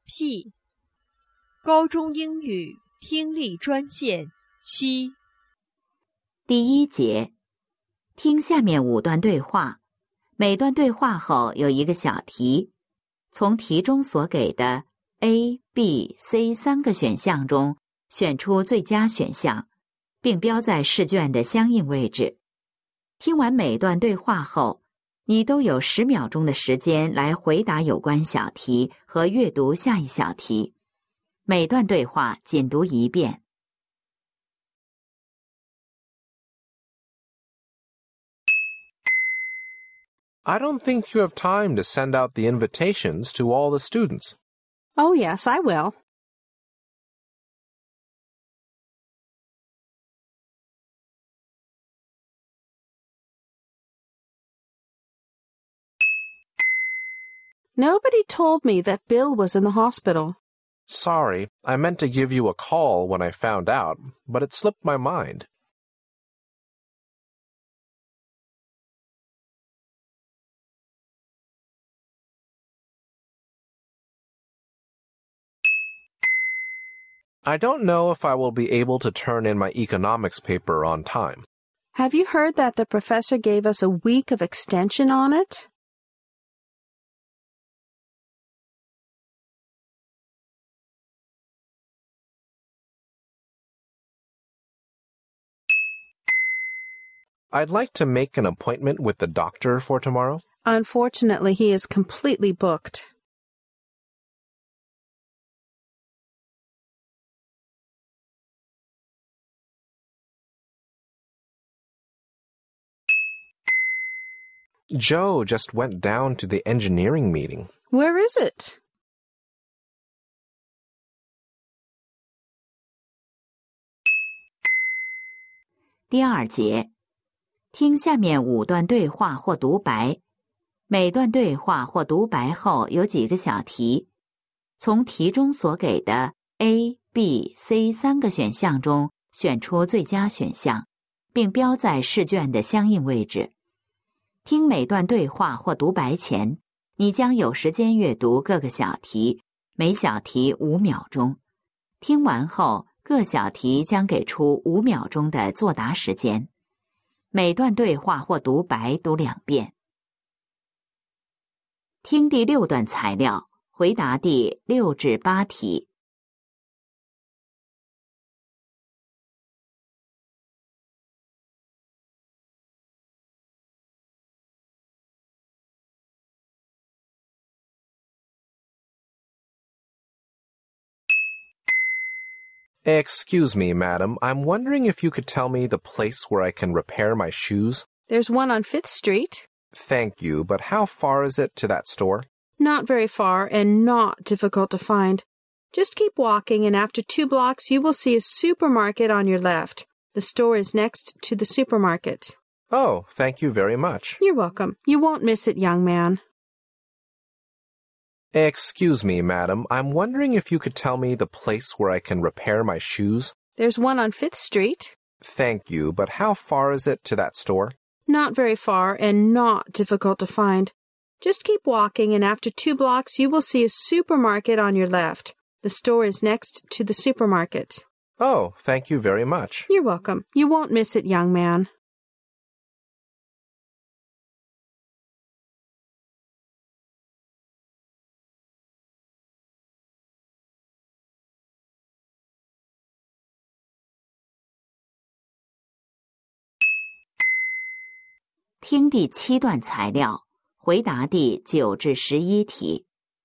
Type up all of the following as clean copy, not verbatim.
P 高中英语听力专线7。 第一节，听下面5段对话，每段对话后有一个小题，从题中所给的 A、B、C 3个选项中选出最佳选项，并标在试卷的相应位置。听完每段对话后，你都有10秒钟的时间来回答有关小题和阅读下一小题。每段对话仅读一遍。 I don't think you have time to send out the invitations to all the students. Oh, yes, I will. Nobody told me that Bill was in the hospital. Sorry, I meant to give you a call when I found out, but it slipped my mind. I don't know if I will be able to turn in my economics paper on time. Have you heard that the professor gave us a week of extension on it? I'd like to make an appointment with the doctor for tomorrow. Unfortunately, he is completely booked. Joe just went down to the engineering meeting. Where is it? 第二节，听下面5段对话或独白，每段对话或独白后有几个小题，从题中所给的 A、B、C 3个选项中选出最佳选项，并标在试卷的相应位置。听每段对话或独白前，你将有时间阅读各个小题，每小题5秒钟。听完后，各小题将给出5秒钟的作答时间。每段对话或独白读2遍。听第6段材料，回答第6至8题。 Excuse me, madam. I'm wondering if you could tell me the place where I can repair my shoes? There's one on 5th Street. Thank you, but how far is it to that store? Not very far and not difficult to find. Just keep walking, and after 2 blocks you will see a supermarket on your left. The store is next to the supermarket. Oh, thank you very much. You're welcome. You won't miss it, young man. Excuse me, madam. I'm wondering if you could tell me the place where I can repair my shoes? There's one on 5th Street. Thank you, but how far is it to that store? Not very far and not difficult to find. Just keep walking, and after 2 blocks you will see a supermarket on your left. The store is next to the supermarket. Oh, thank you very much. You're welcome. You won't miss it, young man. 听第7段材料，回答第9至11题。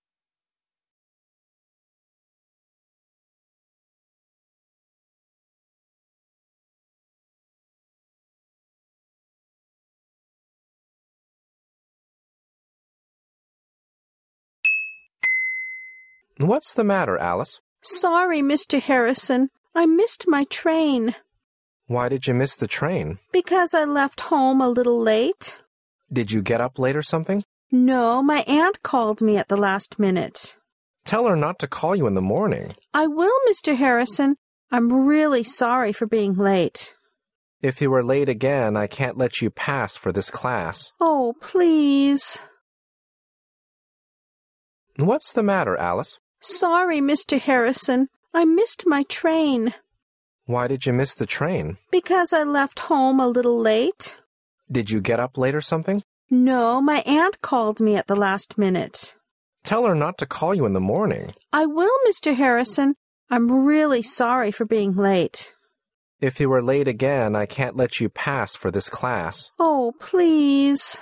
What's the matter, Alice? Sorry, Mr. Harrison. I missed my train. Why did you miss the train? Because I left home a little late. Did you get up late or something? No, my aunt called me at the last minute. Tell her not to call you in the morning. I will, Mr. Harrison. I'm really sorry for being late. If you were late again, I can't let you pass for this class. Oh, please. What's the matter, Alice? Sorry, Mr. Harrison. I missed my train. Why did you miss the train? Because I left home a little late. Did you get up late or something? No, my aunt called me at the last minute. Tell her not to call you in the morning. I will, Mr. Harrison. I'm really sorry for being late. If you were late again, I can't let you pass for this class. Oh, please.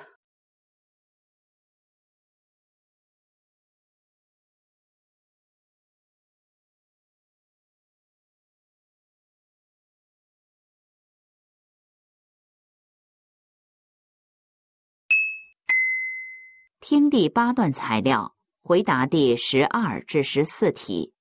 听第8段材料，回答第12至14题。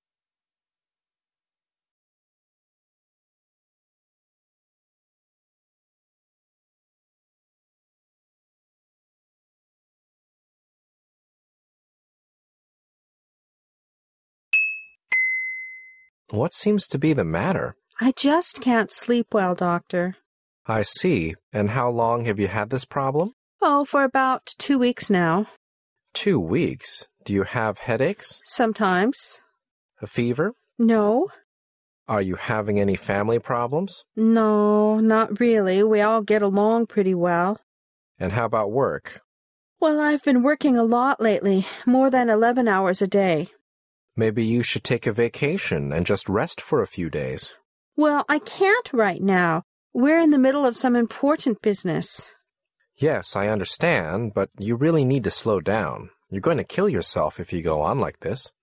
What seems to be the matter? I just can't sleep well, Doctor. I see. And how long have you had this problem? Oh, for about 2 weeks now. 2 weeks. Do you have headaches? Sometimes. A fever? No. Are you having any family problems? No, not really. We all get along pretty well. And how about work? Well, I've been working a lot lately, more than 11 hours a day. Maybe you should take a vacation and just rest for a few days. Well, I can't right now. We're in the middle of some important business. Yes, I understand, but you really need to slow down. You're going to kill yourself if you go on like this.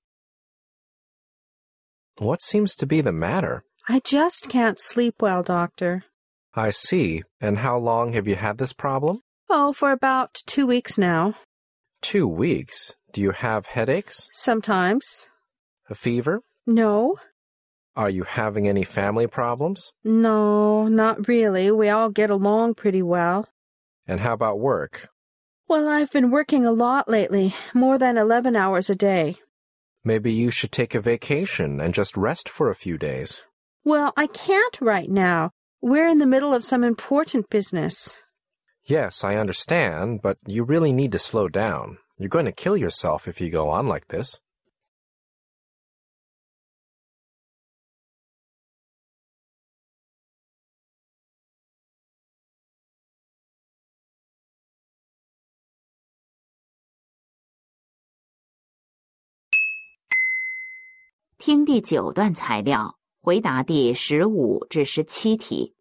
What seems to be the matter? I just can't sleep well, Doctor. I see. And how long have you had this problem? Oh, for about 2 weeks now. 2 weeks. Do you have headaches? Sometimes. A fever? No. Are you having any family problems? No, not really. We all get along pretty well. And how about work? Well, I've been working a lot lately, more than 11 hours a day. Maybe you should take a vacation and just rest for a few days. Well, I can't right now. We're in the middle of some important business. Yes, I understand, but you really need to slow down. You're going to kill yourself if you go on like this. 听第9段材料，回答第15至17题。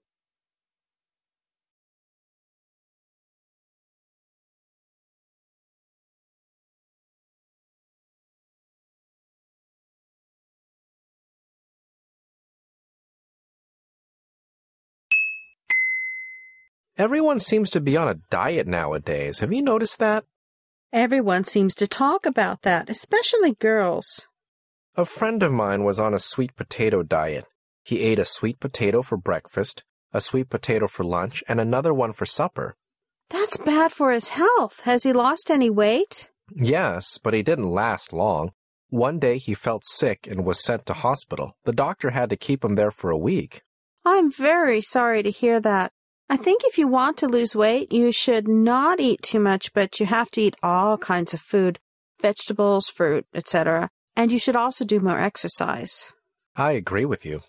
Everyone seems to be on a diet nowadays. Have you noticed that? Everyone seems to talk about that, especially girls. A friend of mine was on a sweet potato diet. He ate a sweet potato for breakfast, a sweet potato for lunch, and another one for supper. That's bad for his health. Has he lost any weight? Yes, but he didn't last long. One day he felt sick and was sent to hospital. The doctor had to keep him there for a week. I'm very sorry to hear that. I think if you want to lose weight, you should not eat too much, but you have to eat all kinds of food, vegetables, fruit, etc. And you should also do more exercise. I agree with you.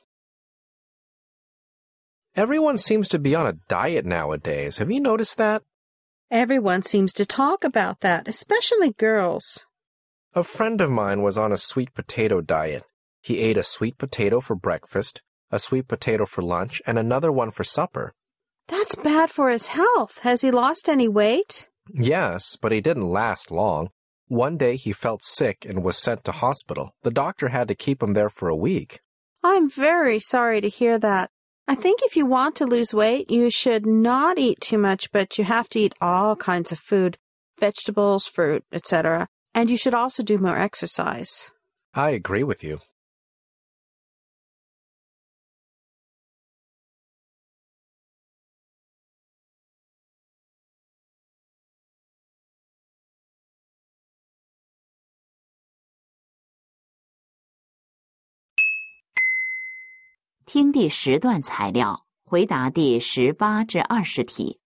Everyone seems to be on a diet nowadays. Have you noticed that? Everyone seems to talk about that, especially girls. A friend of mine was on a sweet potato diet. He ate a sweet potato for breakfast, a sweet potato for lunch, and another one for supper. That's bad for his health. Has he lost any weight? Yes, but he didn't last long. One day he felt sick and was sent to hospital. The doctor had to keep him there for a week. I'm very sorry to hear that. I think if you want to lose weight, you should not eat too much, but you have to eat all kinds of food, vegetables, fruit, etc. And you should also do more exercise. I agree with you. 听第10段材料，回答第18至20题。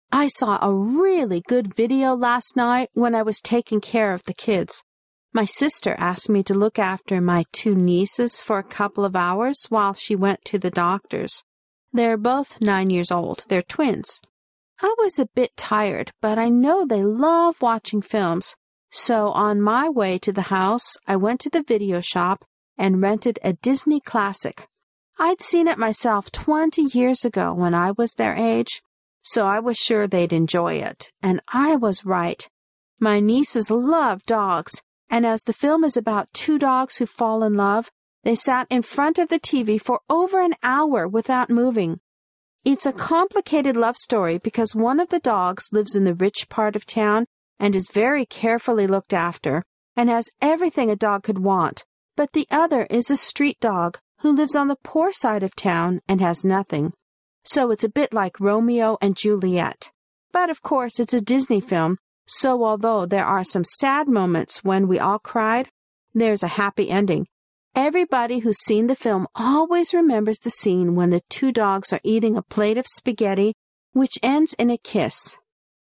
I saw a really good video last night when I was taking care of the kids. My sister asked me to look after my 2 nieces for a couple of hours while she went to the doctor's. They're both 9 years old. They're twins. I was a bit tired, but I know they love watching films. So on my way to the house, I went to the video shop and rented a Disney classic. I'd seen it myself 20 years ago when I was their age, so I was sure they'd enjoy it. And I was right. My nieces love dogs, and as the film is about 2 dogs who fall in love, they sat in front of the TV for over an hour without moving. It's a complicated love story because one of the dogs lives in the rich part of town and is very carefully looked after and has everything a dog could want, but the other is a street dog who lives on the poor side of town and has nothing. So it's a bit like Romeo and Juliet. But of course it's a Disney film, so although there are some sad moments when we all cried, there's a happy ending. Everybody who's seen the film always remembers the scene when the 2 dogs are eating a plate of spaghetti, which ends in a kiss.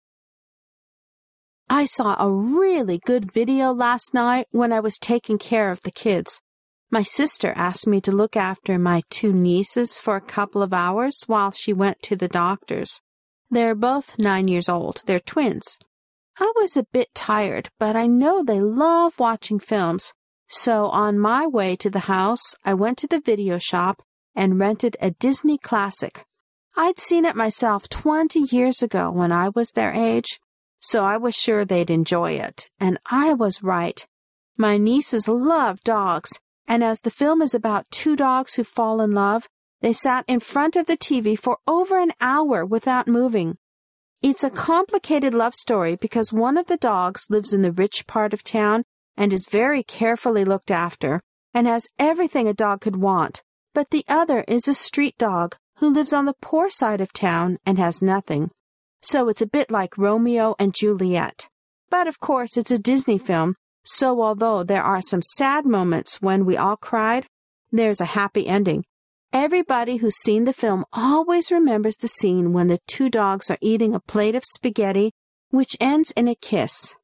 I saw a really good video last night when I was taking care of the kids. My sister asked me to look after my 2 nieces for a couple of hours while she went to the doctor's. They're both 9 years old. They're twins. I was a bit tired, but I know they love watching films. So on my way to the house, I went to the video shop and rented a Disney classic. I'd seen it myself 20 years ago when I was their age, so I was sure they'd enjoy it. And I was right. My nieces love dogs, and as the film is about 2 dogs who fall in love, they sat in front of the TV for over an hour without moving. It's a complicated love story because one of the dogs lives in the rich part of town and is very carefully looked after and has everything a dog could want, but the other is a street dog who lives on the poor side of town and has nothing. So it's a bit like Romeo and Juliet. But of course it's a Disney film, so although there are some sad moments when we all cried, there's a happy ending. Everybody who's seen the film always remembers the scene when the 2 dogs are eating a plate of spaghetti, which ends in a kiss.